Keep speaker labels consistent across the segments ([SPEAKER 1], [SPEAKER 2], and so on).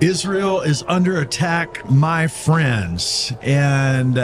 [SPEAKER 1] Israel is under attack, my friends, and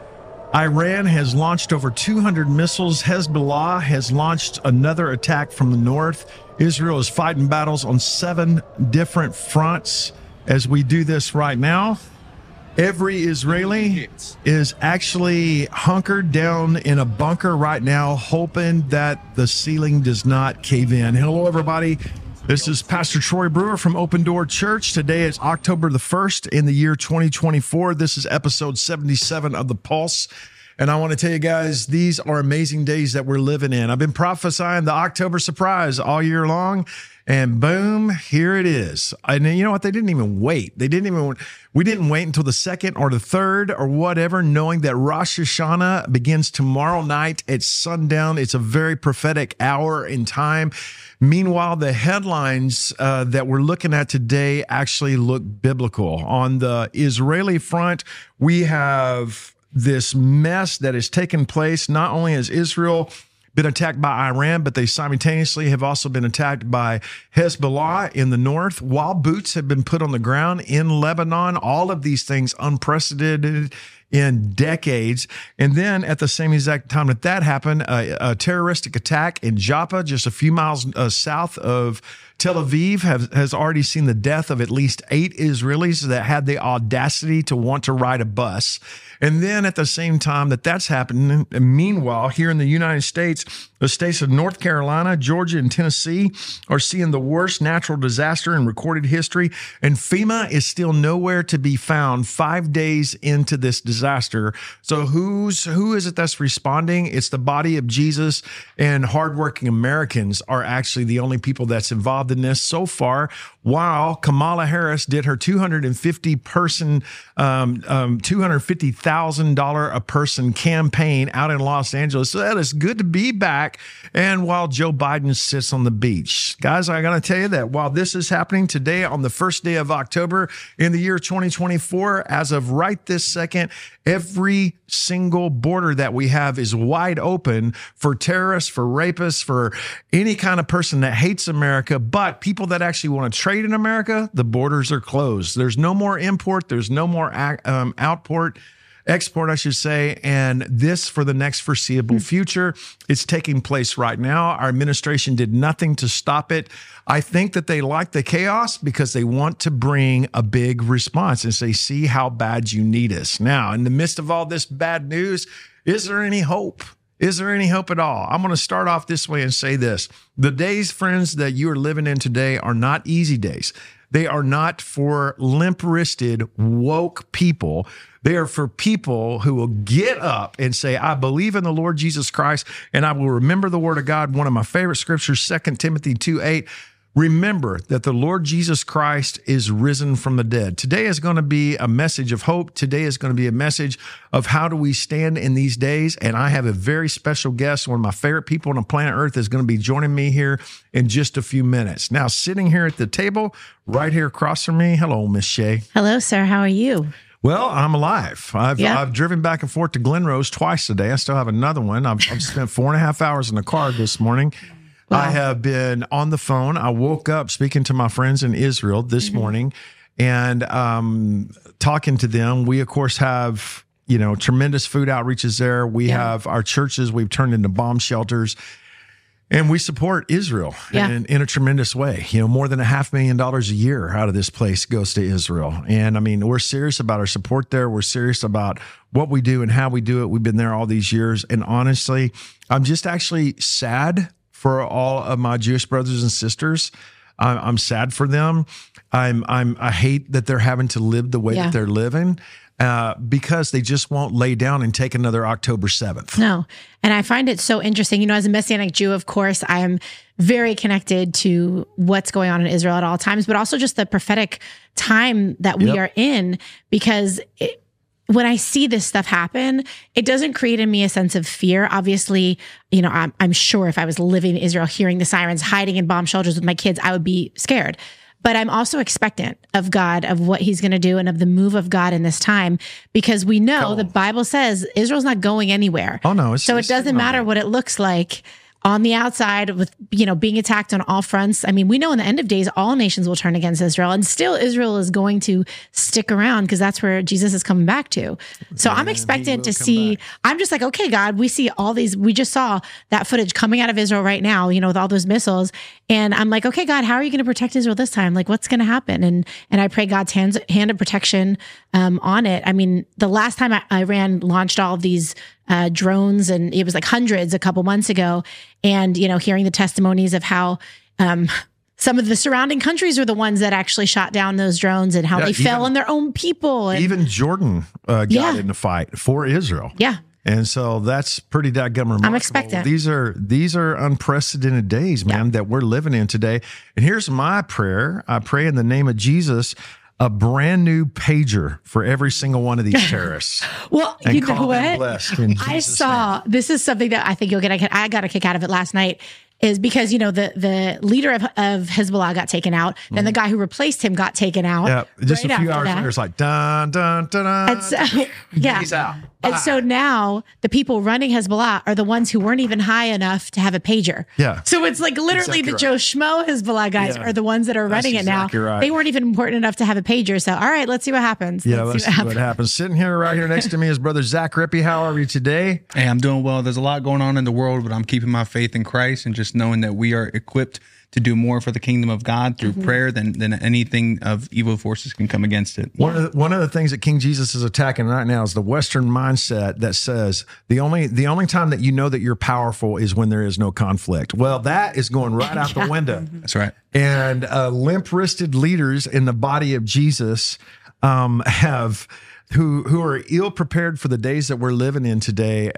[SPEAKER 1] Iran has launched over 200 missiles. Hezbollah has launched another attack from the north. Israel is fighting battles on 7 different fronts as we do this right now. Every Israeli is actually hunkered down in a bunker right now, hoping that the ceiling does not cave in. Hello, everybody. This is Pastor Troy Brewer from Open Door Church. Today is October the 1st in the year 2024. This is episode 77 of The Pulse. And I want to tell you guys, these are amazing days that we're living in. I've been prophesying the October surprise all year long, and boom, here it is. And you know what? They didn't even wait. We didn't wait until the 2nd or the 3rd or whatever, knowing that Rosh Hashanah begins tomorrow night at sundown. It's a very prophetic hour in time. Meanwhile, the headlines that we're looking at today actually look biblical. On the Israeli front, we have this mess that has taken place. Not only has Israel been attacked by Iran, but they simultaneously have also been attacked by Hezbollah in the north, while boots have been put on the ground in Lebanon. All of these things unprecedented in decades. And then at the same exact time that happened, a terroristic attack in Jaffa, just a few miles south of Tel Aviv, has already seen the death of at least 8 Israelis that had the audacity to want to ride a bus. And then at the same time that's happening, meanwhile, here in the United States, the states of North Carolina, Georgia, and Tennessee are seeing the worst natural disaster in recorded history. And FEMA is still nowhere to be found 5 days into this disaster. So who is it that's responding? It's the body of Jesus, and hardworking Americans are actually the only people that's involved in this so far, while Kamala Harris did her $250,000 a person campaign out in Los Angeles. So that is good to be back. And while Joe Biden sits on the beach. Guys, I got to tell you that while this is happening today on the first day of October in the year 2024, as of right this second, every single border that we have is wide open for terrorists, for rapists, for any kind of person that hates America. But people that actually want to trade in America, the borders are closed. There's no more import. There's no more export, I should say, and this for the next foreseeable future. It's taking place right now. Our administration did nothing to stop it. I think that they like the chaos because they want to bring a big response and say, see how bad you need us. Now, in the midst of all this bad news, is there any hope? Is there any hope at all? I'm going to start off this way and say this. The days, friends, that you are living in today are not easy days. They are not for limp-wristed, woke people. They are for people who will get up and say, I believe in the Lord Jesus Christ, and I will remember the word of God. One of my favorite scriptures, 2 Timothy 2:8. Remember that the Lord Jesus Christ is risen from the dead. Today is going to be a message of hope. Today is going to be a message of how do we stand in these days. And I have a very special guest. One of my favorite people on the planet Earth is going to be joining me here in just a few minutes. Now, sitting here at the table, right here across from me. Hello, Miss Shay.
[SPEAKER 2] Hello, sir. How are you?
[SPEAKER 1] Well, I'm alive. I've driven back and forth to Glen Rose twice today. I still have another one. I've spent 4.5 hours in the car this morning. Wow. I have been on the phone. I woke up speaking to my friends in Israel this morning and talking to them. We, of course, have, tremendous food outreaches there. We have our churches we've turned into bomb shelters. And we support Israel in a tremendous way. More than $500,000 a year out of this place goes to Israel. And I mean, we're serious about our support there. We're serious about what we do and how we do it. We've been there all these years. And honestly, I'm just actually sad for all of my Jewish brothers and sisters. I'm sad for them. I hate that they're having to live the way that they're living. Because they just won't lay down and take another October 7th.
[SPEAKER 2] No. And I find it so interesting. As a Messianic Jew, of course, I am very connected to what's going on in Israel at all times, but also just the prophetic time that we are in, because when I see this stuff happen, it doesn't create in me a sense of fear. Obviously, I'm sure if I was living in Israel, hearing the sirens, hiding in bomb shelters with my kids, I would be scared. But I'm also expectant of God, of what he's going to do and of the move of God in this time, because we know the Bible says Israel's not going anywhere.
[SPEAKER 1] Oh, no.
[SPEAKER 2] So it doesn't matter what it looks like on the outside with, being attacked on all fronts. I mean, we know in the end of days, all nations will turn against Israel, and still Israel is going to stick around because that's where Jesus is coming back to. So I'm expectant to see, I'm just like, okay, God, we see all these, we just saw that footage coming out of Israel right now, with all those missiles. And I'm like, okay, God, how are you going to protect Israel this time? Like, what's going to happen? And I pray God's hand of protection on it. I mean, the last time Iran launched all of these drones, and it was like hundreds a couple months ago. And, hearing the testimonies of how some of the surrounding countries were the ones that actually shot down those drones, and how they fell on their own people. And,
[SPEAKER 1] even Jordan got in the fight for Israel.
[SPEAKER 2] Yeah.
[SPEAKER 1] And so that's pretty dadgum remarkable.
[SPEAKER 2] I'm expectant.
[SPEAKER 1] These are unprecedented days, man, that we're living in today. And here's my prayer. I pray in the name of Jesus, a brand new pager for every single one of these terrorists.
[SPEAKER 2] Well,
[SPEAKER 1] and
[SPEAKER 2] you know what?
[SPEAKER 1] I
[SPEAKER 2] saw, this is something that I think you'll get, I got a kick out of it last night, is because, the leader of Hezbollah got taken out. Then the guy who replaced him got taken out.
[SPEAKER 1] Yeah, just
[SPEAKER 2] right
[SPEAKER 1] a few hours later, it's like, dun, dun, dun, dun.
[SPEAKER 2] And so,
[SPEAKER 1] He's out.
[SPEAKER 2] And so now the people running Hezbollah are the ones who weren't even high enough to have a pager.
[SPEAKER 1] Yeah.
[SPEAKER 2] So it's like literally
[SPEAKER 1] Exactly
[SPEAKER 2] the Joe Schmo Hezbollah guys are the ones that are running it now.
[SPEAKER 1] Right.
[SPEAKER 2] They weren't even important enough to have a pager. So, all right, let's see what happens.
[SPEAKER 1] Yeah, let's see what happens. Sitting here right here next to me is Brother Zach Rippey. How are you today?
[SPEAKER 3] Hey, I'm doing well. There's a lot going on in the world, but I'm keeping my faith in Christ and just knowing that we are equipped to do more for the kingdom of God through prayer than anything of evil forces can come against it.
[SPEAKER 1] One of the things that King Jesus is attacking right now is the Western mindset that says the only time that you know that you're powerful is when there is no conflict. Well, that is going right out the window.
[SPEAKER 3] That's right.
[SPEAKER 1] And limp-wristed leaders in the body of Jesus have who are ill prepared for the days that we're living in today.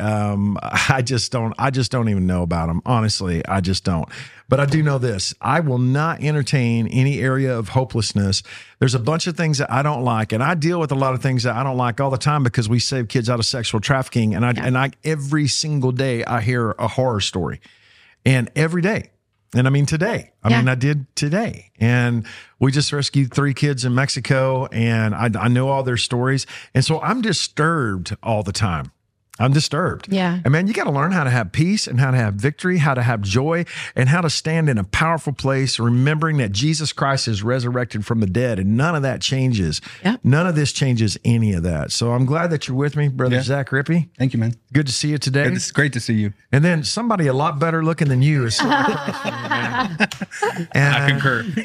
[SPEAKER 1] I just don't even know about them. Honestly, I just don't. But I do know this: I will not entertain any area of hopelessness. There's a bunch of things that I don't like, and I deal with a lot of things that I don't like all the time because we save kids out of sexual trafficking, and I every single day I hear a horror story, and every day. And I mean, today, I did today. And we just rescued 3 kids in Mexico, and I know all their stories. And so I'm disturbed all the time. I'm disturbed.
[SPEAKER 2] Yeah.
[SPEAKER 1] And man, you got to learn how to have peace and how to have victory, how to have joy, and how to stand in a powerful place, remembering that Jesus Christ is resurrected from the dead, and none of that changes.
[SPEAKER 2] Yep.
[SPEAKER 1] None of this changes any of that. So I'm glad that you're with me, Brother Zach Rippey.
[SPEAKER 3] Thank you, man.
[SPEAKER 1] Good to see you today.
[SPEAKER 3] It's great to see you.
[SPEAKER 1] And then somebody a lot better looking than you is sitting across from you, man. And
[SPEAKER 3] I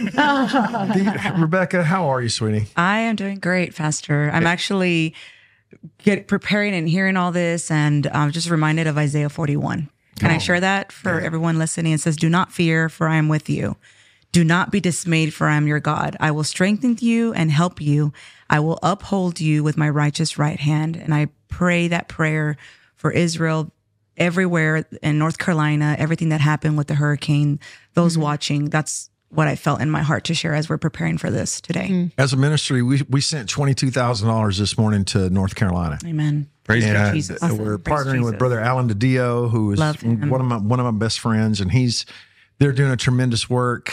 [SPEAKER 3] concur.
[SPEAKER 1] Rebecca, how are you, sweetie?
[SPEAKER 4] I am doing great, Pastor. I'm actually preparing and hearing all this, and I'm just reminded of Isaiah 41. Can I share that for everyone listening? It says, "Do not fear, for I am with you. Do not be dismayed, for I am your God. I will strengthen you and help you. I will uphold you with my righteous right hand." And I pray that prayer for Israel everywhere in North Carolina, everything that happened with the hurricane, those watching. That's what I felt in my heart to share as we're preparing for this today.
[SPEAKER 1] As a ministry, we sent $22,000 this morning to North Carolina.
[SPEAKER 4] Amen.
[SPEAKER 3] Praise God.
[SPEAKER 4] Jesus.
[SPEAKER 1] We're
[SPEAKER 4] Praise
[SPEAKER 1] partnering with
[SPEAKER 4] Jesus.
[SPEAKER 1] Brother Alan DiDio, who is one of my best friends, and they're doing a tremendous work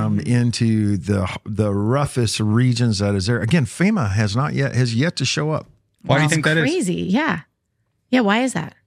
[SPEAKER 1] into the roughest regions that is there. Again, FEMA has yet to show up.
[SPEAKER 3] Why do you think that is?
[SPEAKER 2] Crazy. Yeah. Yeah. Why is that?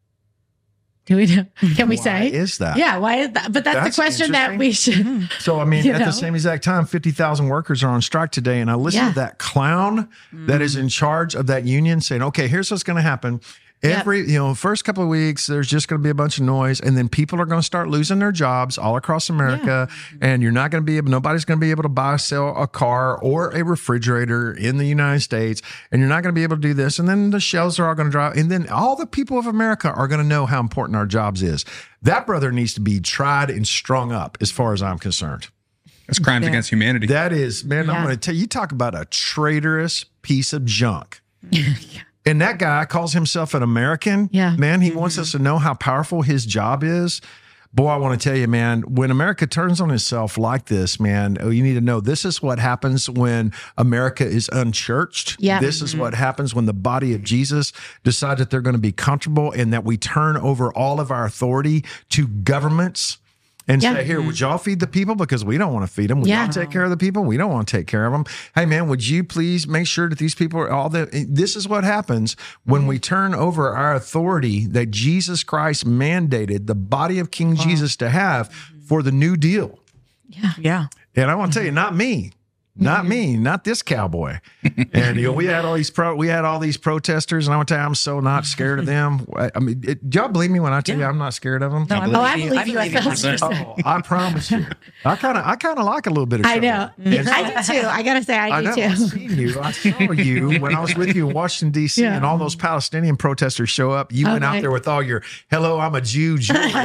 [SPEAKER 2] Do we know? Can we say?
[SPEAKER 1] Why is that?
[SPEAKER 2] Yeah. Why is that? But that's the question that we should.
[SPEAKER 1] So, I mean, at the same exact time, 50,000 workers are on strike today. And I listened to that clown that is in charge of that union saying, okay, here's what's going to happen. First couple of weeks, there's just going to be a bunch of noise, and then people are going to start losing their jobs all across America, and nobody's going to be able to sell a car or a refrigerator in the United States, and you're not going to be able to do this, and then the shelves are all going to drop, and then all the people of America are going to know how important our jobs is. That brother needs to be tried and strung up, as far as I'm concerned.
[SPEAKER 3] That's crimes against humanity.
[SPEAKER 1] That is, man, I'm going to tell you, talk about a traitorous piece of junk. And that guy calls himself an American.
[SPEAKER 2] Yeah.
[SPEAKER 1] Man, he wants us to know how powerful his job is. Boy, I want to tell you, man, when America turns on itself like this, man, you need to know this is what happens when America is unchurched.
[SPEAKER 2] Yeah.
[SPEAKER 1] This is what happens when the body of Jesus decides that they're going to be comfortable and that we turn over all of our authority to governments and
[SPEAKER 2] Yeah.
[SPEAKER 1] say, here, would y'all feed the people? Because we don't want to feed them. Would
[SPEAKER 2] Yeah.
[SPEAKER 1] y'all take care of the people? We don't want to take care of them. Hey, man, would you please make sure that these people are this is what happens when we turn over our authority that Jesus Christ mandated the body of King Jesus to have for the New Deal.
[SPEAKER 4] Yeah.
[SPEAKER 1] And I want to tell you, not me. Not me, not this cowboy. And we had all these protesters, and I want to tell you, I'm so not scared of them. I mean, do y'all believe me when I tell you I'm not scared of them?
[SPEAKER 4] No,
[SPEAKER 2] I believe you. I
[SPEAKER 4] you.
[SPEAKER 2] feel
[SPEAKER 1] Oh, I promise you. I kind of like a little bit of
[SPEAKER 2] I
[SPEAKER 1] trouble.
[SPEAKER 2] know.
[SPEAKER 1] And so-
[SPEAKER 2] I do too. I gotta say, I do
[SPEAKER 1] know.
[SPEAKER 2] too.
[SPEAKER 1] I seen you. I saw you when I was with you in Washington, D.C.,
[SPEAKER 2] Yeah.
[SPEAKER 1] and all those Palestinian protesters show up. You went out
[SPEAKER 2] Okay.
[SPEAKER 1] there with all your, hello, I'm a Jew.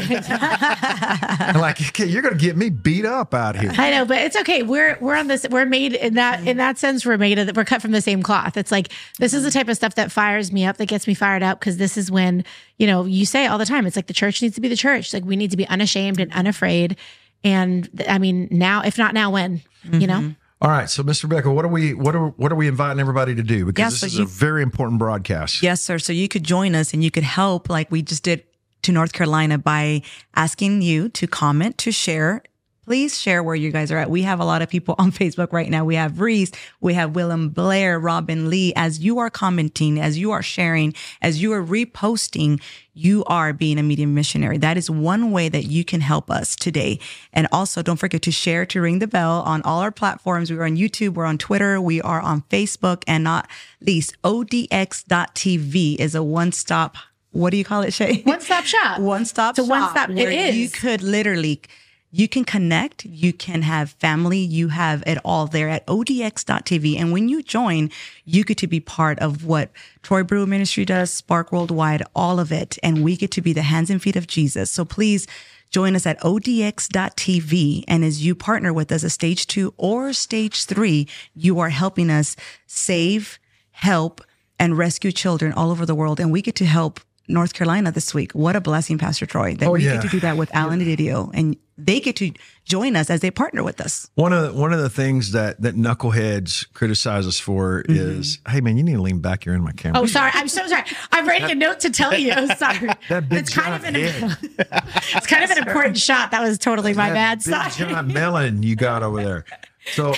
[SPEAKER 1] And like, okay, you're going to get me beat up out here.
[SPEAKER 2] I know, but it's okay. We're on this. We're made in that sense. We're cut from the same cloth. It's like this is the type of stuff that fires me up, that gets me fired up, because this is when you say all the time. It's like the church needs to be the church. Like we need to be unashamed and unafraid. And I mean, now, if not now, when? You know.
[SPEAKER 1] All right, so Mr. Becker, what are we inviting everybody to do? Because
[SPEAKER 4] Yeah,
[SPEAKER 1] this
[SPEAKER 4] so
[SPEAKER 1] is a very important broadcast.
[SPEAKER 4] Yes, sir. So you could join us and you could help like we just did to North Carolina by asking you to comment, to share. Please share where you guys are at. We have a lot of people on Facebook right now. We have Reese, we have Willem Blair, Robin Lee. As you are commenting, as you are sharing, as you are reposting, you are being a media missionary. That is one way that you can help us today. And also don't forget to share, to ring the bell on all our platforms. We're on YouTube, we're on Twitter, we are on Facebook, and not least odx.tv is a one-stop, what do you call it, Shay?
[SPEAKER 2] One-stop shop.
[SPEAKER 4] One-stop
[SPEAKER 2] It's a
[SPEAKER 4] shop.
[SPEAKER 2] one-stop. It
[SPEAKER 4] where
[SPEAKER 2] is.
[SPEAKER 4] You could literally, you can connect, you can have family, you have it all there at odx.tv. And when you join, you get to be part of what Troy Brewer Ministry does, Spark Worldwide, all of it. And we get to be the hands and feet of Jesus. So please join us at odx.tv. And as you partner with us at stage 2 or stage 3, you are helping us save, help, and rescue children all over the world. And we get to help North Carolina this week. What a blessing, Pastor Troy, that we get to do that with Alan Didio, and they get to join us as they partner with us.
[SPEAKER 1] One of the things that knuckleheads criticize us for is, hey man, you need to lean back. You're in my camera.
[SPEAKER 2] Oh, sorry. I'm so sorry. I'm writing a note to tell you. Sorry.
[SPEAKER 1] That big
[SPEAKER 2] It's kind of
[SPEAKER 1] giant
[SPEAKER 2] an
[SPEAKER 1] head.
[SPEAKER 2] it's kind of an important shot. That was totally my bad.
[SPEAKER 1] Big
[SPEAKER 2] Sorry.
[SPEAKER 1] giant melon you got over there. So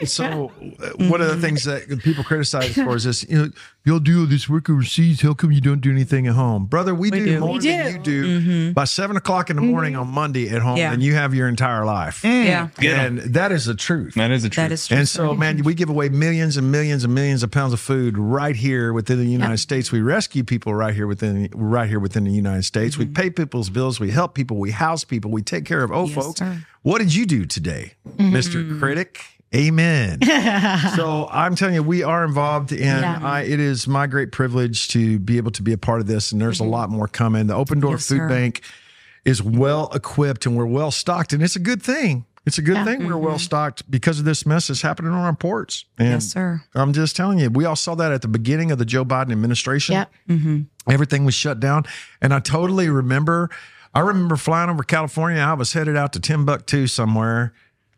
[SPEAKER 1] one of the things that people criticize us for is this, you'll do all this work overseas. How come you don't do anything at home? Brother, we do more than you do by 7:00 in the morning on Monday at home than you have your entire life.
[SPEAKER 4] Yeah.
[SPEAKER 1] And that is the truth.
[SPEAKER 3] That is the truth.
[SPEAKER 4] That is true.
[SPEAKER 1] And so, man, we give away millions and millions and millions of pounds of food right here within the United States. We rescue people right here within the United States. We pay people's bills. We help people. We house people. We take care of old folks.
[SPEAKER 4] sir.
[SPEAKER 1] What did you do today, Mr. Critic? Amen. So I'm telling you, we are involved, and it is my great privilege to be able to be a part of this. And there's a lot more coming. The Open Door Food Bank is well equipped, and we're well stocked, and it's a good thing. It's a good thing we're well stocked because of this mess that's happening on our ports. And
[SPEAKER 4] Yes, sir.
[SPEAKER 1] I'm just telling you, we all saw that at the beginning of the Joe Biden administration.
[SPEAKER 2] Yep.
[SPEAKER 1] Everything was shut down. And I totally remember, flying over California. I was headed out to Timbuktu somewhere.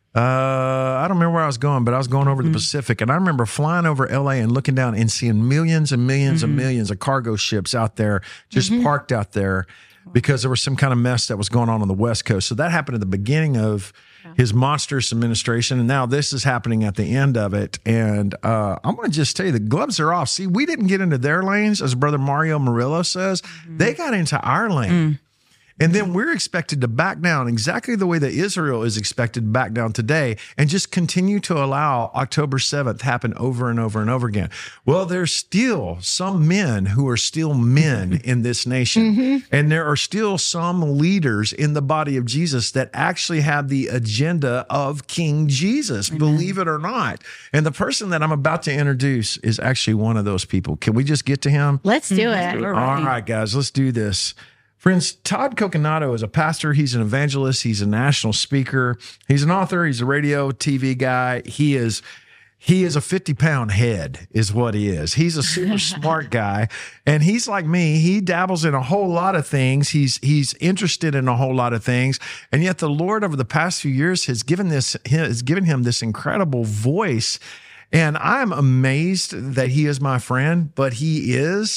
[SPEAKER 1] I don't remember where I was going, but I was going over the Pacific. And I remember flying over LA and looking down and seeing millions and millions and millions of cargo ships out there, just parked out there because there was some kind of mess that was going on the West Coast. So that happened at the beginning of his monstrous administration. And now this is happening at the end of it. And I'm going to just tell you, the gloves are off. See, we didn't get into their lanes, as Brother Mario Murillo says. They got into our lane. And then we're expected to back down exactly the way that Israel is expected to back down today and just continue to allow October 7th happen over and over and over again. Well, there's still some men who are still men in this nation. And there are still some leaders in the body of Jesus that actually have the agenda of King Jesus, believe it or not. And the person that I'm about to introduce is actually one of those people. Can we just get to him?
[SPEAKER 2] Let's do it.
[SPEAKER 1] All right, guys, let's do this. Friends, Todd Coconato is a pastor. He's an evangelist. He's a national speaker. He's an author. He's a radio, TV guy. He is a 50-pound head is what he is. He's a super smart guy. And he's like me. He dabbles in a whole lot of things. He's interested in a whole lot of things. And yet the Lord over the past few years has given him this incredible voice. And I'm amazed that he is my friend, but he is.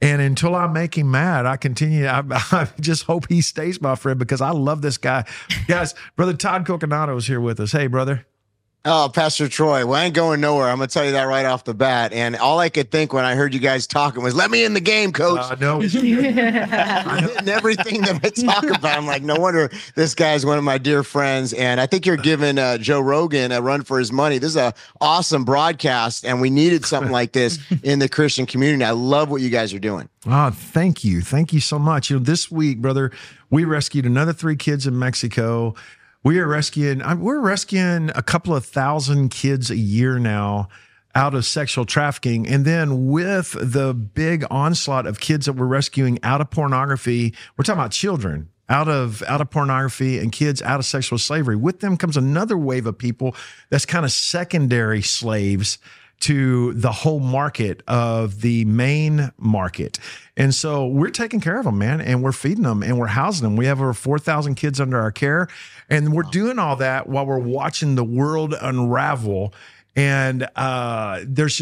[SPEAKER 1] And until I make him mad, I continue. I just hope he stays my friend because I love this guy. Guys, Brother Todd Coconato is here with us. Hey, brother.
[SPEAKER 5] Oh, Pastor Troy, we ain't going nowhere. I'm going to tell you that right off the bat. And all I could think when I heard you guys talking was, let me in the game, coach.
[SPEAKER 1] No.
[SPEAKER 5] And everything that I talk about, I'm like, no wonder this guy's one of my dear friends. And I think you're giving Joe Rogan a run for his money. This is an awesome broadcast, and we needed something like this in the Christian community. I love what you guys are doing.
[SPEAKER 1] Oh, thank you. Thank you so much. This week, brother, we rescued another 3 kids in Mexico. We're rescuing a couple of thousand kids a year now out of sexual trafficking. And then with the big onslaught of kids that we're rescuing out of pornography, we're talking about children out of pornography and kids out of sexual slavery. With them comes another wave of people that's kind of secondary slaves to the whole market of the main market. And so we're taking care of them, man, and we're feeding them and we're housing them. We have over 4,000 kids under our care, and we're doing all that while we're watching the world unravel. And there's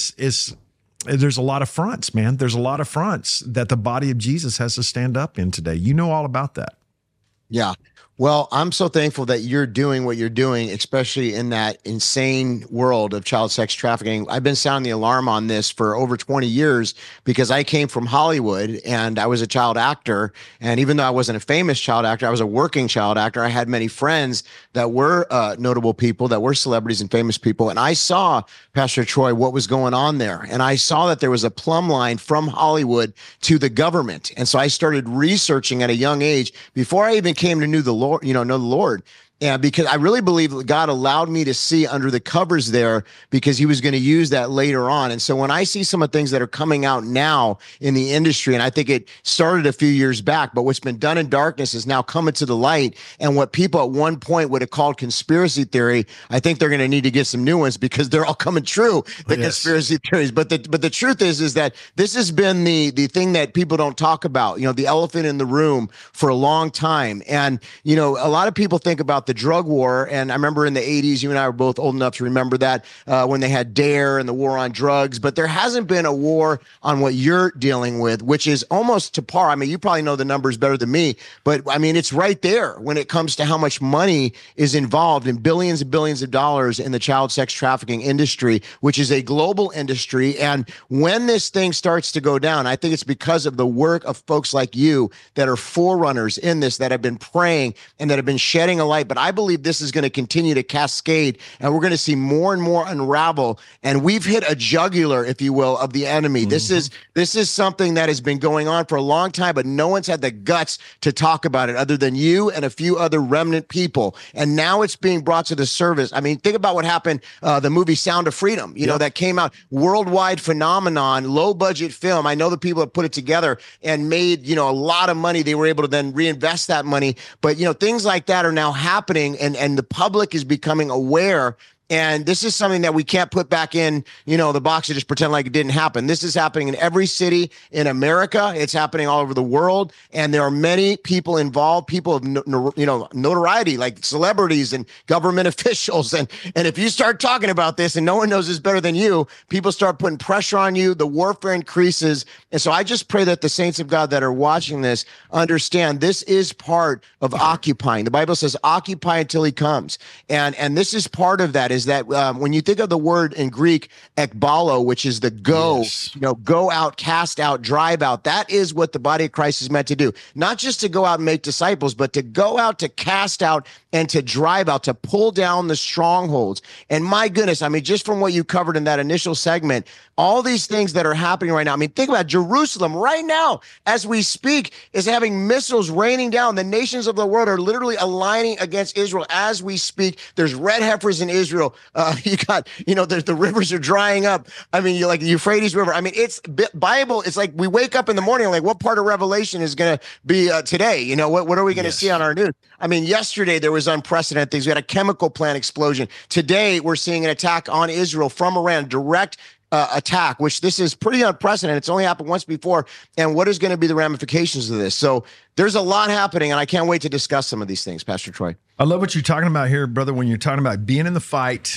[SPEAKER 1] a lot of fronts, man. There's a lot of fronts that the body of Jesus has to stand up in today. You know all about that.
[SPEAKER 5] Yeah. Well, I'm so thankful that you're doing what you're doing, especially in that insane world of child sex trafficking. I've been sounding the alarm on this for over 20 years because I came from Hollywood and I was a child actor. And even though I wasn't a famous child actor, I was a working child actor. I had many friends that were notable people, that were celebrities and famous people. And I saw, Pastor Troy, what was going on there. And I saw that there was a plumb line from Hollywood to the government. And so I started researching at a young age before I even came to know the Lord. Yeah, because I really believe that God allowed me to see under the covers there because he was going to use that later on. And so when I see some of the things that are coming out now in the industry, and I think it started a few years back, but what's been done in darkness is now coming to the light. And what people at one point would have called conspiracy theory, I think they're going to need to get some new ones because they're all coming true, the conspiracy theories. But the truth is that this has been the thing that people don't talk about, the elephant in the room for a long time. And, a lot of people think about the drug war. And I remember in the 80s, you and I were both old enough to remember that when they had DARE and the war on drugs. But there hasn't been a war on what you're dealing with, which is almost to par. I mean, you probably know the numbers better than me, but I mean, it's right there when it comes to how much money is involved in billions and billions of dollars in the child sex trafficking industry, which is a global industry. And when this thing starts to go down, I think it's because of the work of folks like you that are forerunners in this, that have been praying and that have been shedding a light. But I believe this is going to continue to cascade, and we're going to see more and more unravel. And we've hit a jugular, if you will, of the enemy. Mm-hmm. This is something that has been going on for a long time, but no one's had the guts to talk about it other than you and a few other remnant people. And now it's being brought to the surface. I mean, think about what happened, the movie Sound of Freedom, that came out, worldwide phenomenon, low budget film. I know the people that put it together and made, a lot of money. They were able to then reinvest that money. But, things like that are now happening, and the public is becoming aware. And this is something that we can't put back in, the box and just pretend like it didn't happen. This is happening in every city in America. It's happening all over the world. And there are many people involved, people of, notoriety, like celebrities and government officials. And if you start talking about this and no one knows this better than you, people start putting pressure on you. The warfare increases. And so I just pray that the saints of God that are watching this understand this is part of occupying. The Bible says occupy until he comes. And this is part of that. Is that when you think of the word in Greek, ekbalo, which is the go, go out, cast out, drive out. That is what the body of Christ is meant to do. Not just to go out and make disciples, but to go out, to cast out, and to drive out, to pull down the strongholds. And my goodness, I mean, just from what you covered in that initial segment, all these things that are happening right now. I mean, think about Jerusalem right now, as we speak, is having missiles raining down. The nations of the world are literally aligning against Israel as we speak. There's red heifers in Israel. You got, the rivers are drying up. I mean, you're like the Euphrates River. I mean, it's Bible. It's like we wake up in the morning, like what part of Revelation is going to be today? What are we going to see on our news? I mean, yesterday there was unprecedented things. We had a chemical plant explosion. Today we're seeing an attack on Israel from Iran, direct attack, which this is pretty unprecedented. It's only happened once before. And what is going to be the ramifications of this? So there's a lot happening, and I can't wait to discuss some of these things, Pastor Troy.
[SPEAKER 1] I love what you're talking about here, brother, when you're talking about being in the fight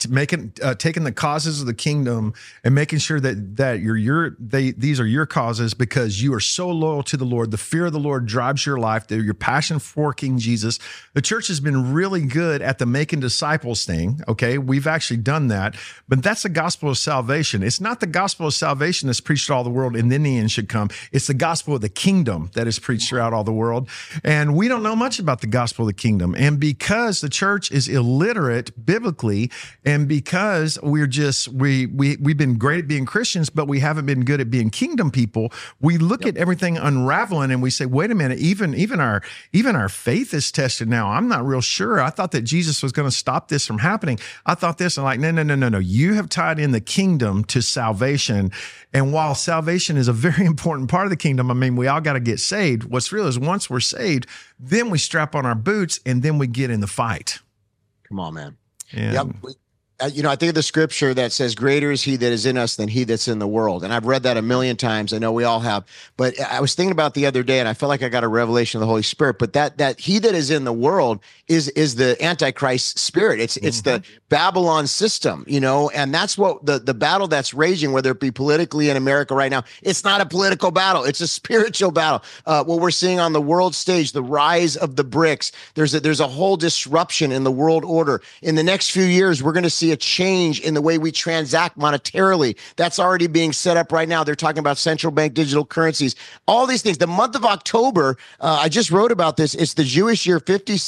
[SPEAKER 1] taking the causes of the kingdom and making sure that these are your causes because you are so loyal to the Lord. The fear of the Lord drives your life. Your passion for King Jesus. The church has been really good at the making disciples thing. Okay, we've actually done that, but that's the gospel of salvation. It's not the gospel of salvation that's preached to all the world and then the end should come. It's the gospel of the kingdom that is preached throughout all the world, and we don't know much about the gospel of the kingdom. And because the church is illiterate biblically, and because we've been great at being Christians, but we haven't been good at being kingdom people, we look at everything unraveling and we say, wait a minute, even our faith is tested now. I'm not real sure. I thought that Jesus was going to stop this from happening. I thought this, and like, no. You have tied in the kingdom to salvation. And while salvation is a very important part of the kingdom, I mean, we all got to get saved. What's real is once we're saved, then we strap on our boots and then we get in the fight.
[SPEAKER 5] Come on, man.
[SPEAKER 1] And
[SPEAKER 5] Yep. I think of the scripture that says, greater is he that is in us than he that's in the world. And I've read that a million times. I know we all have. But I was thinking about the other day, and I felt like I got a revelation of the Holy Spirit. But that he that is in the world is the Antichrist spirit. It's the Babylon system, and that's what the battle that's raging, whether it be politically in America right now. It's not a political battle. It's a spiritual battle. What we're seeing on the world stage, the rise of the BRICS, there's a whole disruption in the world order. In the next few years, we're going to see a change in the way we transact monetarily. That's already being set up right now. They're talking about central bank digital currencies, all these things. The month of October, I just wrote about this. It's the Jewish year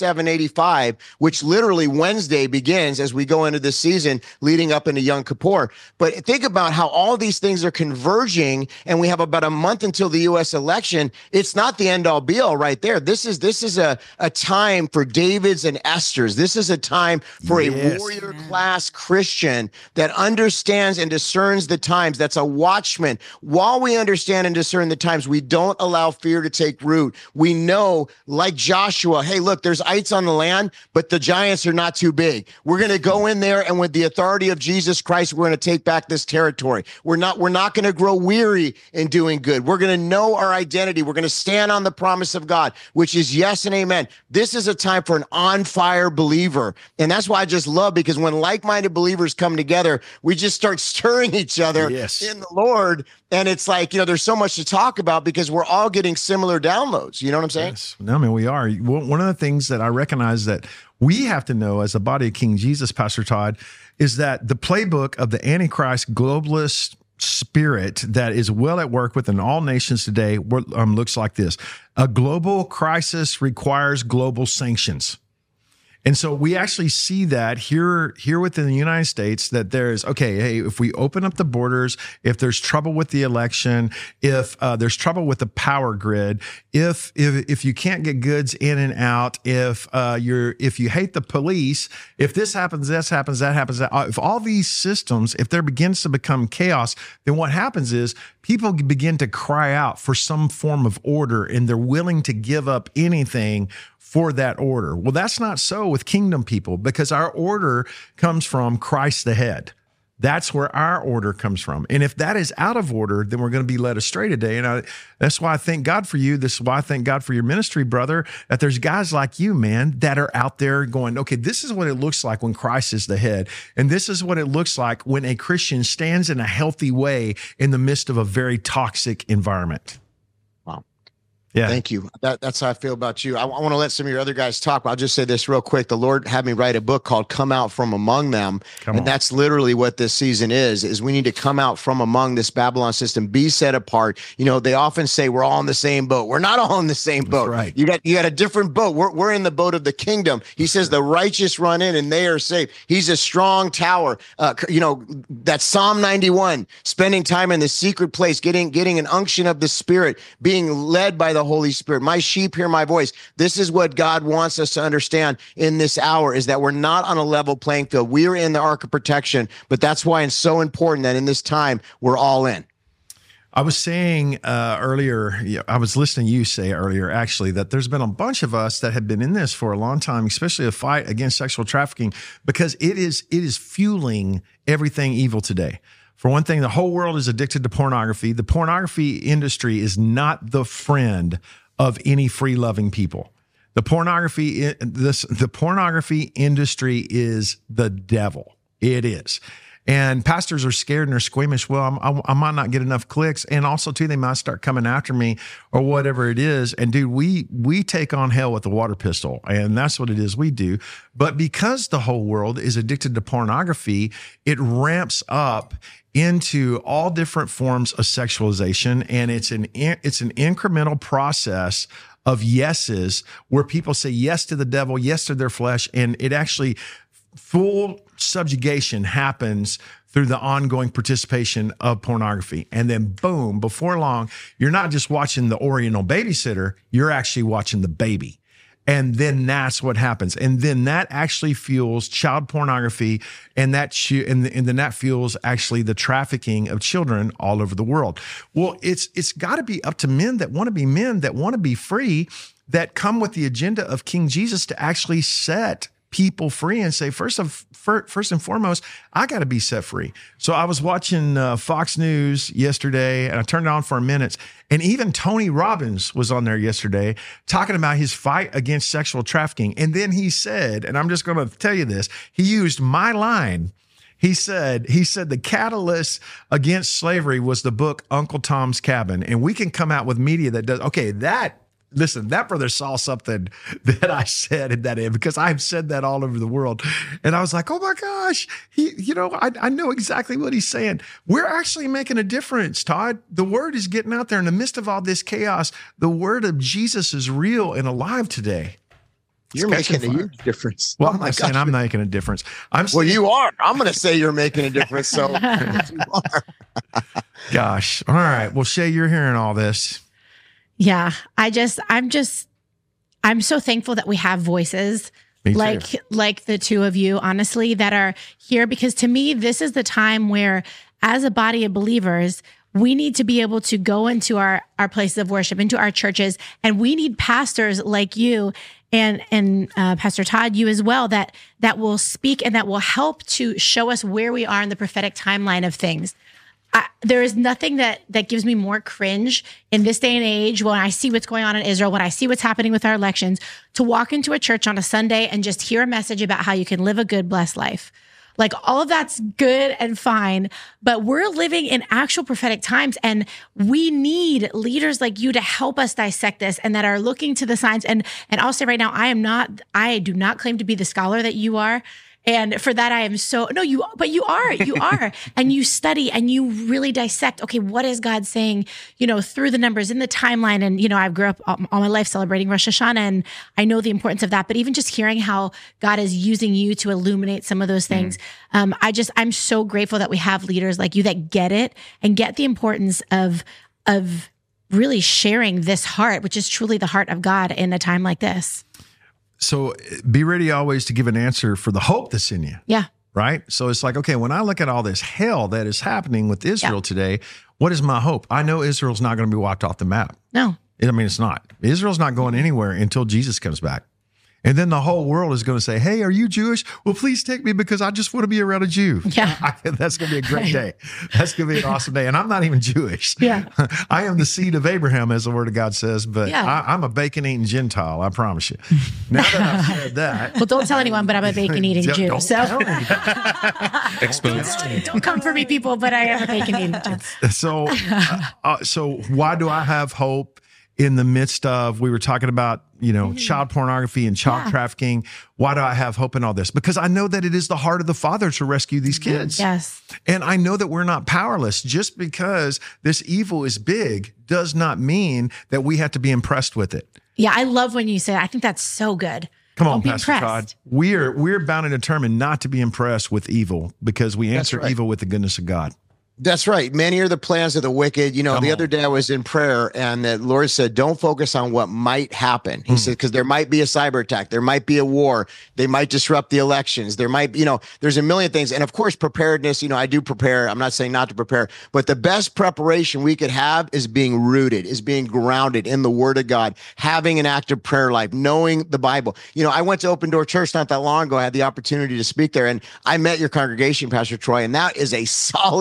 [SPEAKER 5] 5785, which literally Wednesday begins as we go into this season leading up into Yom Kippur. But think about how all these things are converging, and we have about a month until the U.S. election. It's not the end all be all right there. This is a time for Davids and Esthers. This is a time for a warrior class Christian that understands and discerns the times. That's a watchman. While we understand and discern the times, we don't allow fear to take root. We know, like Joshua, hey, look, there's ites on the land, but the giants are not too big. We're going to go in there, and with the authority of Jesus Christ, we're going to take back this territory. We're not going to grow weary in doing good. We're going to know our identity. We're going to stand on the promise of God, which is yes and amen. This is a time for an on-fire believer. And that's why I just love, because when like-minded believers come together, we just start stirring each other in the Lord. And it's like, there's so much to talk about because we're all getting similar downloads. You know what I'm saying?
[SPEAKER 1] Yes. No, I mean, we are. One of the things that I recognize that we have to know as the body of King Jesus, Pastor Todd, is that the playbook of the Antichrist globalist spirit that is well at work within all nations today looks like this. A global crisis requires global sanctions. And so we actually see that here within the United States, that there's, okay, hey, if we open up the borders, if there's trouble with the election, if there's trouble with the power grid, if you can't get goods in and out, if you hate the police, if this happens, that happens, if all these systems, if there begins to become chaos, then what happens is people begin to cry out for some form of order, and they're willing to give up anything for that order. Well, that's not so with kingdom people, because our order comes from Christ the head. That's where our order comes from. And if that is out of order, then we're going to be led astray today. And that's why I thank God for you. This is why I thank God for your ministry, brother, that there's guys like you, man, that are out there going, okay, this is what it looks like when Christ is the head. And this is what it looks like when a Christian stands in a healthy way in the midst of a very toxic environment. Yeah.
[SPEAKER 5] Thank you. That's how I feel about you. I want to let some of your other guys talk, but I'll just say this real quick. The Lord had me write a book called Come Out From Among Them. And that's literally what this season is we need to come out from among this Babylon system, be set apart. They often say we're all in the same boat. We're not all in the same boat.
[SPEAKER 1] That's right.
[SPEAKER 5] You got a different boat. We're in the boat of the kingdom. He says the righteous run in and they are safe. He's a strong tower. That's Psalm 91, spending time in the secret place, getting an unction of the Spirit, being led by the Holy Spirit. My sheep hear my voice. This is what God wants us to understand in this hour, is that we're not on a level playing field. We are in the ark of protection, but that's why it's so important that in this time, we're all in.
[SPEAKER 1] I was saying earlier, I was listening to you say earlier, actually, that there's been a bunch of us that have been in this for a long time, especially a fight against sexual trafficking, because it is fueling everything evil today. For one thing, the whole world is addicted to pornography. The pornography industry is not the friend of any free-loving people. The pornography industry is the devil. It is. And pastors are scared and they're squeamish. Well, I might not get enough clicks. And also, too, they might start coming after me or whatever it is. And, dude, we take on hell with a water pistol. And that's what it is we do. But because the whole world is addicted to pornography, it ramps up into all different forms of sexualization. And it's an incremental process of yeses where people say yes to the devil, yes to their flesh. And it actually full subjugation happens through the ongoing participation of pornography. And then boom, before long, you're not just watching the Oriental Babysitter, you're actually watching the baby. And then that's what happens. And then that actually fuels child pornography, and then that fuels actually the trafficking of children all over the world. Well, it's got to be up to men that want to be men, that want to be free, that come with the agenda of King Jesus to actually set people free and say, first and foremost, I got to be set free. So I was watching Fox News yesterday, and I turned it on for a minute, and even Tony Robbins was on there yesterday talking about his fight against sexual trafficking. And then he said, and I'm just going to tell you this, he used my line. He said the catalyst against slavery was the book Uncle Tom's Cabin. And we can come out with media that does, okay, listen, that brother saw something that I said in that end, because I've said that all over the world. And I was like, oh my gosh, I know exactly what he's saying. We're actually making a difference, Todd. The word is getting out there in the midst of all this chaos. The word of Jesus is real and alive today.
[SPEAKER 5] You're making a huge difference.
[SPEAKER 1] Well, I'm not saying I'm making a difference.
[SPEAKER 5] Well, you are. I'm going to say you're making a difference. So you are.
[SPEAKER 1] Gosh. All right. Well, Shay, you're hearing all this.
[SPEAKER 2] Yeah, I'm so thankful that we have voices like the two of you, honestly, that are here, because to me, this is the time where, as a body of believers, we need to be able to go into our places of worship, into our churches, and we need pastors like you and Pastor Todd, you as well, that will speak and that will help to show us where we are in the prophetic timeline of things. There is nothing that gives me more cringe in this day and age when I see what's going on in Israel, when I see what's happening with our elections, to walk into a church on a Sunday and just hear a message about how you can live a good, blessed life. Like, all of that's good and fine, but we're living in actual prophetic times, and we need leaders like you to help us dissect this and that are looking to the signs. And I'll say right now, I do not claim to be the scholar that you are. And for that, I am but you are, and you study and you really dissect, okay, what is God saying, through the numbers in the timeline. And, I grew up all my life celebrating Rosh Hashanah, and I know the importance of that, but even just hearing how God is using you to illuminate some of those things. I'm so grateful that we have leaders like you that get it and get the importance of really sharing this heart, which is truly the heart of God in a time like this.
[SPEAKER 1] So be ready always to give an answer for the hope that's in you.
[SPEAKER 2] Yeah.
[SPEAKER 1] Right? So it's like, okay, when I look at all this hell that is happening with Israel today, what is my hope? I know Israel's not going to be wiped off the map.
[SPEAKER 2] No.
[SPEAKER 1] It's not. Israel's not going anywhere until Jesus comes back. And then the whole world is going to say, hey, are you Jewish? Well, please take me, because I just want to be around a Jew.
[SPEAKER 2] Yeah.
[SPEAKER 1] That's going to be a great day. That's going to be an awesome day. And I'm not even Jewish.
[SPEAKER 2] Yeah.
[SPEAKER 1] I am the seed of Abraham, as the word of God says, but I'm a bacon-eating Gentile, I promise you. Now that I've said that.
[SPEAKER 2] Well, don't tell anyone, but I'm a bacon-eating Jew.
[SPEAKER 1] Don't tell anybody.
[SPEAKER 3] Exposed.
[SPEAKER 2] Don't come for me, people, but I am a bacon-eating Jew.
[SPEAKER 1] So why do I have hope in the midst of, we were talking about, child pornography and child trafficking? Why do I have hope in all this? Because I know that it is the heart of the Father to rescue these kids.
[SPEAKER 2] Yes.
[SPEAKER 1] And I know that we're not powerless. Just because this evil is big does not mean that we have to be impressed with it.
[SPEAKER 2] Yeah, I love when you say that. I think that's so good.
[SPEAKER 1] Come on, Pastor Todd. We're bound and determined not to be impressed with evil, because we answer evil with the goodness of God.
[SPEAKER 5] That's right. Many are the plans of the wicked. The other day I was in prayer, and the Lord said, don't focus on what might happen. He said, because there might be a cyber attack. There might be a war. They might disrupt the elections. There might be, there's a million things. And of course, preparedness, I do prepare. I'm not saying not to prepare, but the best preparation we could have is being rooted, is being grounded in the word of God, having an active prayer life, knowing the Bible. I went to Open Door Church not that long ago. I had the opportunity to speak there, and I met your congregation, Pastor Troy, and that is a solid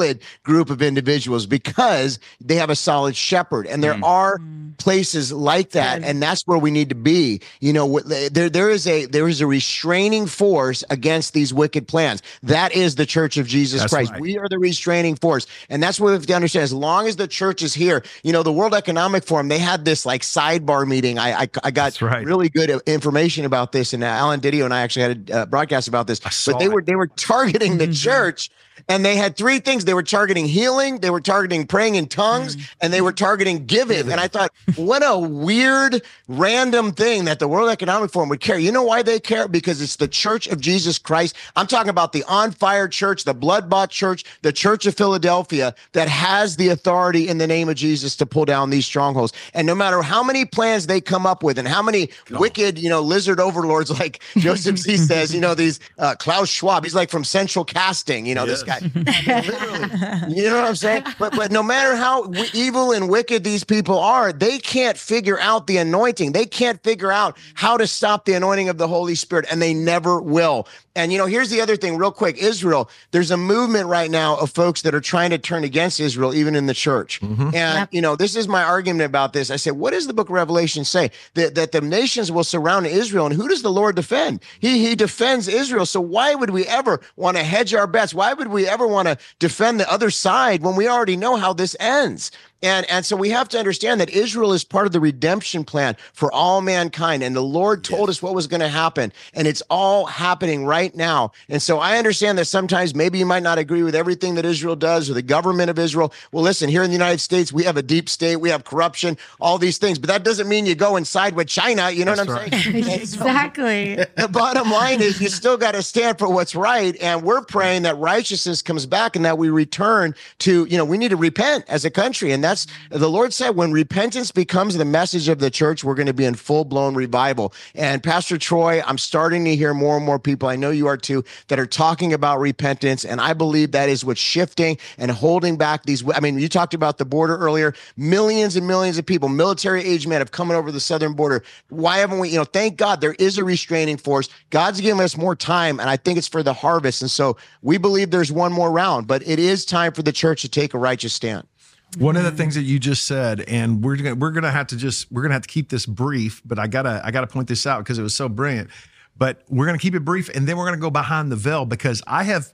[SPEAKER 5] group of individuals because they have a solid shepherd. And there are places like that, and that's where we need to be. You know, there is a restraining force against these wicked plans. That is the Church of Jesus Christ.
[SPEAKER 1] Right.
[SPEAKER 5] We are the restraining force, and that's what we have to understand. As long as the church is here, you know, the World Economic Forum, they had this like sidebar meeting. I got really good information about this, and Alan Didio and I actually had a broadcast about this. But they were targeting the church. And they had three things. They were targeting healing, they were targeting praying in tongues, and they were targeting giving. And I thought, what a weird, random thing that the World Economic Forum would care. You know why they care? Because it's the Church of Jesus Christ. I'm talking about the on fire church, the blood-bought church, the Church of Philadelphia that has the authority in the name of Jesus to pull down these strongholds. And no matter how many plans they come up with and how many wicked, you know, lizard overlords, like Joseph Z says, you know, these Klaus Schwab, he's like from Central Casting, you know, this guy. Literally, you know what I'm saying? But no matter how evil and wicked these people are, they can't figure out the anointing. They can't figure out how to stop the anointing of the Holy Spirit, and they never will. And, you know, here's the other thing real quick. Israel, there's a movement right now of folks that are trying to turn against Israel, even in the church. And, you know, this is my argument about this. I said, what does the book of Revelation say? That the nations will surround Israel. And who does the Lord defend? He defends Israel. So why would we ever want to hedge our bets? Why would we ever want to defend the other side when we already know how this ends? And so we have to understand that Israel is part of the redemption plan for all mankind. And the Lord told us what was going to happen. And it's all happening right now. And so I understand that sometimes maybe you might not agree with everything that Israel does or the government of Israel. Well, listen, here in the United States, we have a deep state, we have corruption, all these things. But that doesn't mean you go and side with China. You know what I'm saying?
[SPEAKER 2] Exactly.
[SPEAKER 5] The bottom line is you still got to stand for what's right. And we're praying that righteousness comes back and that we return to, you know, we need to repent as a country. And that's the Lord said, when repentance becomes the message of the church, we're going to be in full-blown revival. And Pastor Troy, I'm starting to hear more and more people, I know you are too, that are talking about repentance. And I believe that is what's shifting and holding back these. I mean, you talked about the border earlier. Millions and millions of people, military-age men have come over the southern border. Why haven't we, you know, thank God there is a restraining force. God's giving us more time, and I think it's for the harvest. And so we believe there's one more round, but it is time for the church to take a righteous stand.
[SPEAKER 1] One of the things that you just said, and we're gonna have to keep this brief, but I gotta point this out because it was so brilliant. But we're gonna keep it brief, and then we're gonna go behind the veil because I have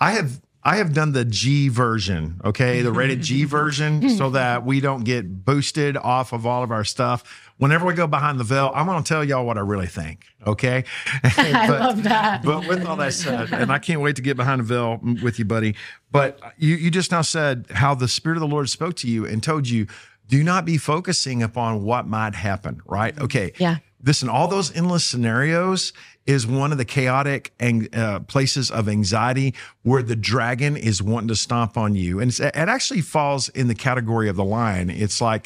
[SPEAKER 1] done the G version, okay, the rated G version, so that we don't get boosted off of all of our stuff. Whenever we go behind the veil, I'm going to tell y'all what I really think, okay?
[SPEAKER 2] I love that.
[SPEAKER 1] But with all that said, and I can't wait to get behind the veil with you, buddy. But you just now said how the Spirit of the Lord spoke to you and told you, do not be focusing upon what might happen, right? Okay.
[SPEAKER 2] Yeah.
[SPEAKER 1] Listen, all those endless scenarios is one of the chaotic places of anxiety where the dragon is wanting to stomp on you. And it actually falls in the category of the lion. It's like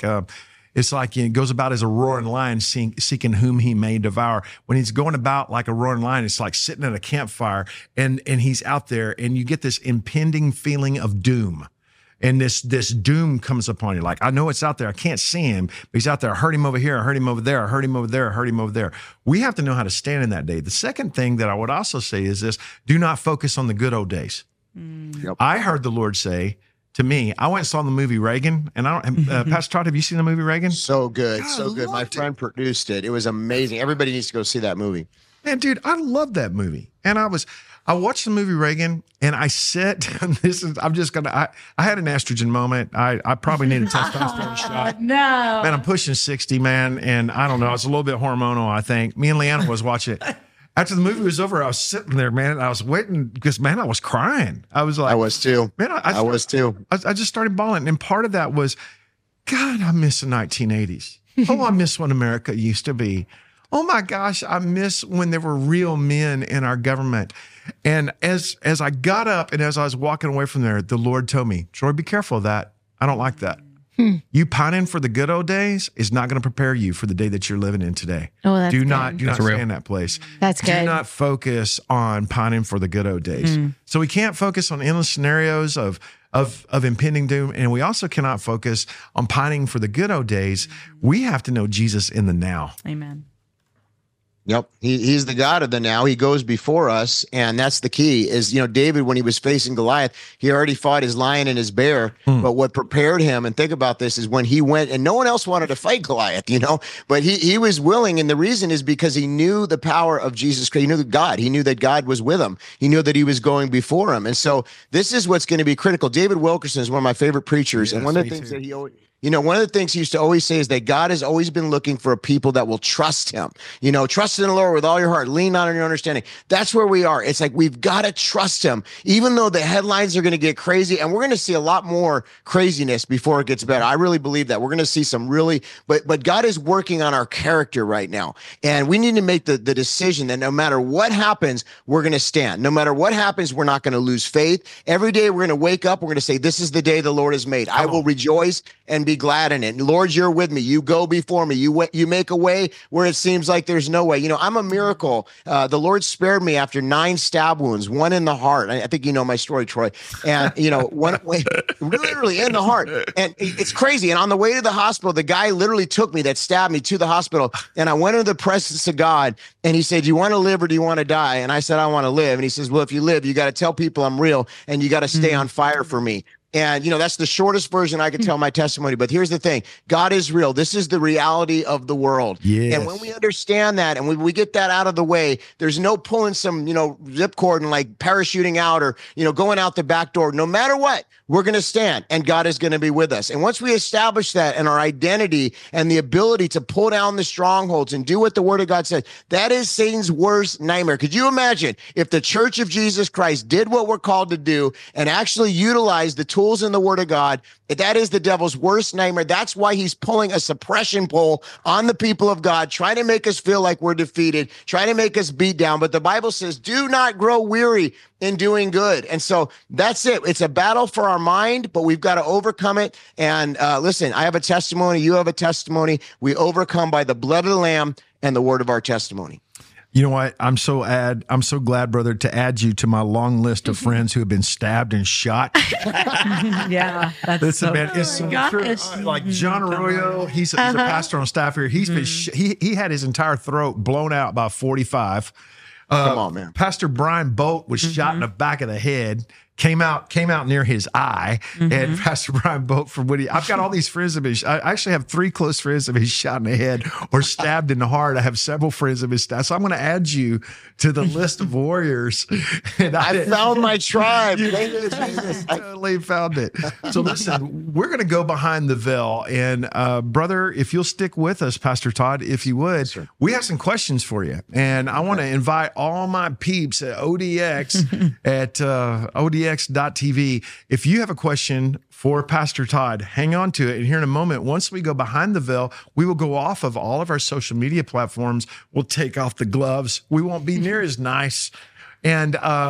[SPEAKER 1] it goes about as a roaring lion seeking whom he may devour. When he's going about like a roaring lion, it's like sitting at a campfire and he's out there and you get this impending feeling of doom. And this doom comes upon you. Like, I know it's out there. I can't see him, but he's out there. I heard him over here. I heard him over there. I heard him over there. I heard him over there. We have to know how to stand in that day. The second thing that I would also say is this: do not focus on the good old days.
[SPEAKER 5] Yep.
[SPEAKER 1] I heard the Lord say to me, I went and saw the movie Reagan, and Pastor Todd, have you seen the movie Reagan?
[SPEAKER 5] So good.
[SPEAKER 1] God,
[SPEAKER 5] So good. My friend produced it. It was amazing. Everybody needs to go see that movie.
[SPEAKER 1] Man, dude, I love that movie. And I watched the movie Reagan, and I said, I had an estrogen moment. I probably need a testosterone shot.
[SPEAKER 2] No.
[SPEAKER 1] Man, I'm pushing 60, man. And I don't know, it's a little bit hormonal, I think. Me and Leanna was watching it. After the movie was over, I was sitting there, man, and I was waiting because, man, I was crying. I was like,
[SPEAKER 5] I was too.
[SPEAKER 1] Man, I was too. I just started bawling. And part of that was, God, I miss the 1980s. Oh, I miss when America used to be. Oh my gosh, I miss when there were real men in our government. And as I got up and as I was walking away from there, the Lord told me, Troy, be careful of that. I don't like that. You pining for the good old days is not going to prepare you for the day that you're living in today.
[SPEAKER 2] Oh, that's
[SPEAKER 1] do
[SPEAKER 2] good.
[SPEAKER 1] not stay in that place.
[SPEAKER 2] That's good.
[SPEAKER 1] Do not focus on pining for the good old days. So we can't focus on endless scenarios of impending doom, and we also cannot focus on pining for the good old days. We have to know Jesus in the now.
[SPEAKER 4] Amen.
[SPEAKER 5] Yep. He's the God of the now. He goes before us. And that's the key is, David, when he was facing Goliath, he already fought his lion and his bear. But what prepared him, and think about this, is when he went and no one else wanted to fight Goliath, but he was willing. And the reason is because he knew the power of Jesus Christ. He knew God. He knew that God was with him. He knew that he was going before him. And so this is what's going to be critical. David Wilkerson is one of my favorite preachers.
[SPEAKER 1] Yes,
[SPEAKER 5] and one of the things that he always, one of the things he used to always say is that God has always been looking for a people that will trust him. Trust in the Lord with all your heart, lean not on your understanding. That's where we are. It's like we've got to trust him, even though the headlines are going to get crazy. And we're going to see a lot more craziness before it gets better. I really believe that. We're going to see some but God is working on our character right now. And we need to make the decision that no matter what happens, we're going to stand. No matter what happens, we're not going to lose faith. Every day we're going to wake up, we're going to say, this is the day the Lord has made. I will rejoice and be glad in it. Lord, you're with me. You go before me. You make a way where it seems like there's no way. I'm a miracle. The Lord spared me after 9 stab wounds, 1 in the heart. I think you know my story, Troy. And, one way, literally in the heart. And it's crazy. And on the way to the hospital, the guy literally took me that stabbed me to the hospital. And I went into the presence of God and he said, do you want to live or do you want to die? And I said, I want to live. And he says, well, if you live, you got to tell people I'm real and you got to stay on fire for me. And, that's the shortest version I could tell my testimony. But here's the thing. God is real. This is the reality of the world.
[SPEAKER 1] Yes.
[SPEAKER 5] And when we understand that and when we get that out of the way, there's no pulling some, zip cord and like parachuting out or, going out the back door. No matter what, we're going to stand and God is going to be with us. And once we establish that and our identity and the ability to pull down the strongholds and do what the word of God says, that is Satan's worst nightmare. Could you imagine if the Church of Jesus Christ did what we're called to do and actually utilize the tools in the word of God? That is the devil's worst nightmare. That's why he's pulling a suppression pole on the people of God, trying to make us feel like we're defeated, trying to make us beat down. But the Bible says, do not grow weary in doing good. And so that's it. It's a battle for our mind, but we've got to overcome it. And listen, I have a testimony. You have a testimony. We overcome by the blood of the Lamb and the word of our testimony.
[SPEAKER 1] You know what? I'm so glad, brother, to add you to my long list of friends who have been stabbed and shot.
[SPEAKER 4] Yeah, that's
[SPEAKER 1] Listen,
[SPEAKER 4] so
[SPEAKER 1] man, it's so true. Like John Arroyo, he's a pastor on staff here. He's been he had his entire throat blown out by 45.
[SPEAKER 5] Come on, man.
[SPEAKER 1] Pastor Brian Boat was shot in the back of the head. Came out near his eye, and Pastor Brian Boat from Woody. I've got all these friends of his. I actually have 3 close friends of his shot in the head or stabbed in the heart. I have several friends of his stabbed. So I'm going to add you to the list of warriors. And
[SPEAKER 5] I found my tribe.
[SPEAKER 1] I totally found it. So listen, we're going to go behind the veil, and brother, if you'll stick with us, Pastor Todd, if you would, we have some questions for you, and I want to invite all my peeps at ODX at ODX.TV. If you have a question for Pastor Todd, hang on to it. And here in a moment, once we go behind the veil, we will go off of all of our social media platforms. We'll take off the gloves. We won't be near as nice. And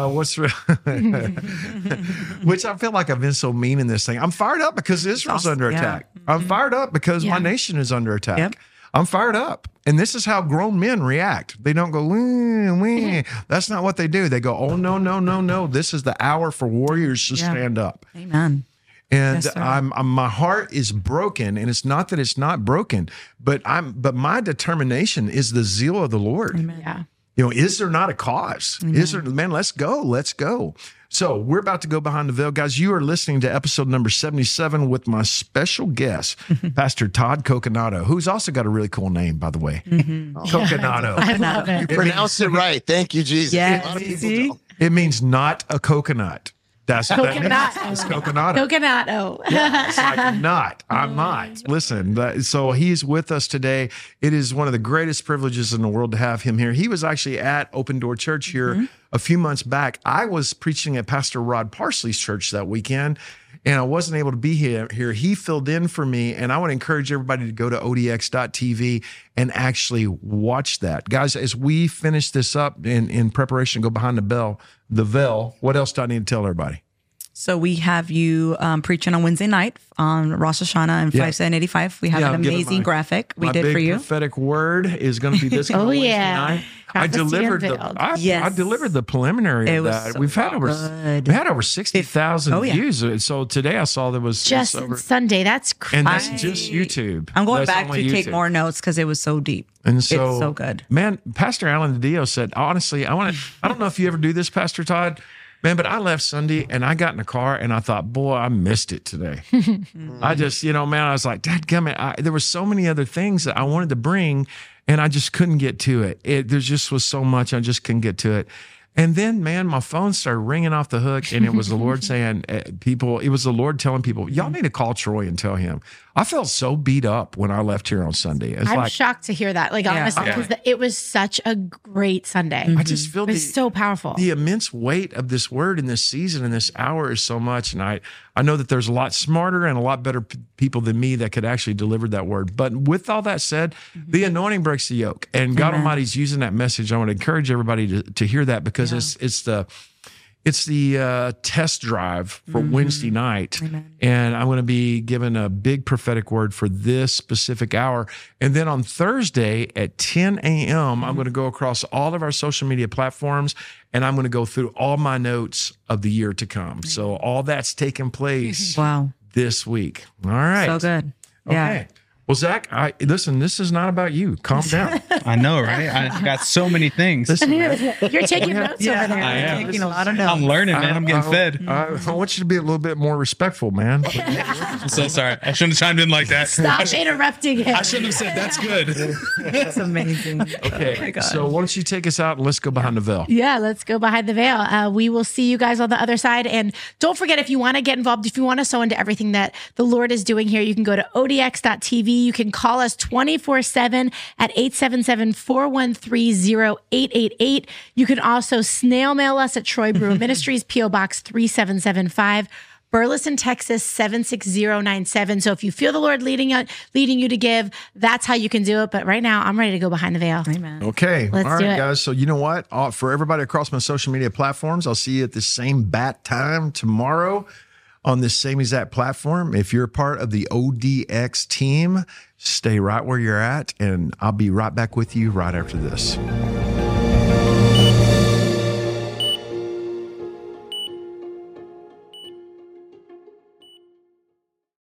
[SPEAKER 1] which I feel like I've been so mean in this thing. I'm fired up because Israel's under attack. I'm fired up because my nation is under attack.
[SPEAKER 4] Yep.
[SPEAKER 1] I'm fired up. And this is how grown men react. They don't go, wee, wee. That's not what they do. They go, oh, no, no, no, no. This is the hour for warriors to stand up.
[SPEAKER 4] Amen.
[SPEAKER 1] And
[SPEAKER 4] Yes,
[SPEAKER 1] I'm my heart is broken, and it's not that it's not broken, but my determination is the zeal of the Lord.
[SPEAKER 4] Amen.
[SPEAKER 2] Yeah.
[SPEAKER 1] Is there not a cause? Is there, man, let's go. So we're about to go behind the veil. Guys, you are listening to episode number 77 with my special guest, Pastor Todd Coconato, who's also got a really cool name, by the way. Coconato.
[SPEAKER 2] I love it.
[SPEAKER 5] You pronounced it right. Thank you, Jesus.
[SPEAKER 4] Yes.
[SPEAKER 5] A lot of people
[SPEAKER 4] See?
[SPEAKER 5] don't.
[SPEAKER 1] It means not a coconut. That's what that means. It's coconato.
[SPEAKER 2] Coconato.
[SPEAKER 1] It's like not. I'm not. Listen, so he's with us today. It is one of the greatest privileges in the world to have him here. He was actually at Open Door Church here a few months back. I was preaching at Pastor Rod Parsley's church that weekend, and I wasn't able to be here. He filled in for me, and I want to encourage everybody to go to odx.tv and actually watch that. Guys, as we finish this up in preparation to go behind the veil, what else do I need to tell everybody?
[SPEAKER 4] So we have you preaching on Wednesday night on Rosh Hashanah and 5785. We have an
[SPEAKER 1] I'm giving
[SPEAKER 4] amazing graphic we
[SPEAKER 1] my
[SPEAKER 4] did
[SPEAKER 1] big
[SPEAKER 4] for you.
[SPEAKER 1] prophetic word is going to be this coming Wednesday night. I
[SPEAKER 2] Prophecy
[SPEAKER 1] delivered
[SPEAKER 2] unveiled.
[SPEAKER 1] I delivered the preliminary
[SPEAKER 4] It
[SPEAKER 1] of
[SPEAKER 4] was
[SPEAKER 1] that.
[SPEAKER 4] so
[SPEAKER 1] We've had over 60,000 views. So today I saw there was
[SPEAKER 2] Just
[SPEAKER 1] over,
[SPEAKER 2] Sunday. That's crazy.
[SPEAKER 1] and that's just YouTube.
[SPEAKER 4] I'm going
[SPEAKER 1] That's
[SPEAKER 4] back
[SPEAKER 1] only
[SPEAKER 4] to take
[SPEAKER 1] YouTube.
[SPEAKER 4] more notes because it was so deep.
[SPEAKER 1] And so,
[SPEAKER 4] it's so good.
[SPEAKER 1] Man, Pastor Alan Didio said, honestly, I don't know if you ever do this, Pastor Todd, man, but I left Sunday and I got in the car and I thought, boy, I missed it today. I just, man, I was like, dadgummit, there were so many other things that I wanted to bring and I just couldn't get to it. There just was so much, I just couldn't get to it. And then, man, my phone started ringing off the hook, and it was the Lord saying, it was the Lord telling people, y'all need to call Troy and tell him. I felt so beat up when I left here on Sunday. It's
[SPEAKER 2] I'm
[SPEAKER 1] like,
[SPEAKER 2] shocked to hear that. Like, honestly, because it was such a great Sunday.
[SPEAKER 1] I just feel
[SPEAKER 2] It was so powerful.
[SPEAKER 1] The immense weight of this word in this season and this hour is so much. And I know that there's a lot smarter and a lot better people than me that could actually deliver that word. But with all that said, the anointing breaks the yoke. And God Almighty's using that message. I want to encourage everybody to hear that because it's the test drive for Wednesday night.
[SPEAKER 4] Amen.
[SPEAKER 1] And I'm going to be given a big prophetic word for this specific hour. And then on Thursday at 10 a.m., I'm going to go across all of our social media platforms and I'm going to go through all my notes of the year to come. So all that's taking place this week. All right.
[SPEAKER 4] So good. Yeah.
[SPEAKER 1] Okay. Well, Zach, listen, this is not about you. Calm down.
[SPEAKER 3] I know, right? I got so many things.
[SPEAKER 1] Listen, man,
[SPEAKER 2] You're taking notes over there.
[SPEAKER 3] I am.
[SPEAKER 4] Taking a lot of notes.
[SPEAKER 3] I'm learning, man. I'm getting fed.
[SPEAKER 1] I want you to be a little bit more respectful, man.
[SPEAKER 3] I'm so sorry. I shouldn't have chimed in like that.
[SPEAKER 2] Stop interrupting him.
[SPEAKER 3] I shouldn't have said that's good.
[SPEAKER 4] It's amazing.
[SPEAKER 1] Okay,
[SPEAKER 4] Oh my God.
[SPEAKER 1] so why don't you take us out and let's go behind the veil.
[SPEAKER 2] Yeah, let's go behind the veil. We will see you guys on the other side. And don't forget, if you want to get involved, if you want to sow into everything that the Lord is doing here, you can go to odx.tv. You can call us 24/7 at 877-413-0888. You can also snail mail us at Troy Brewer Ministries, P.O. Box 3775. Burleson, Texas 76097. So if you feel the Lord leading you to give, that's how you can do it. But right now, I'm ready to go behind the veil.
[SPEAKER 4] Amen.
[SPEAKER 1] Okay.
[SPEAKER 2] Let's
[SPEAKER 1] All
[SPEAKER 2] do
[SPEAKER 1] right,
[SPEAKER 2] it.
[SPEAKER 1] guys. So you know what? For everybody across my social media platforms, I'll see you at the same bat time tomorrow on this same exact platform. If you're a part of the ODX team, stay right where you're at, and I'll be right back with you right after this.